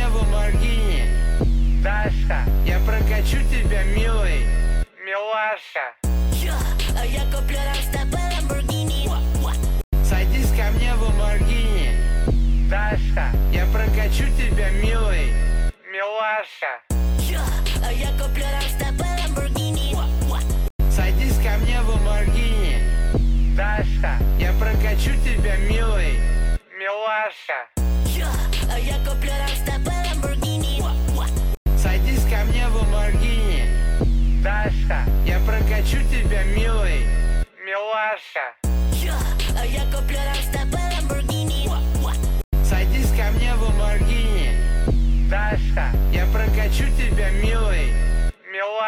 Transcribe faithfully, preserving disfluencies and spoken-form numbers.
в Ламборгини. Даша, я прокачу тебя, милый. Милаша. А я куплю нам с тобой Lamborghini. Садись ко мне в Ламборгини. Даша, я прокачу тебя, милый. Милаша. А я куплю нам с тобой Lamborghini. Садись ко мне в Ламборгини. Даша, я прокачу тебя, милый. Милаша. А я куплю нам с тобой Lamborghini. Садись ко мне в Ламборгини. Даша, я прокачу тебя, милый. Милаша. А я куплю нам с тобой Lamborghini. Садись ко мне в Ламборгини. Даша, я прокачу тебя, милый.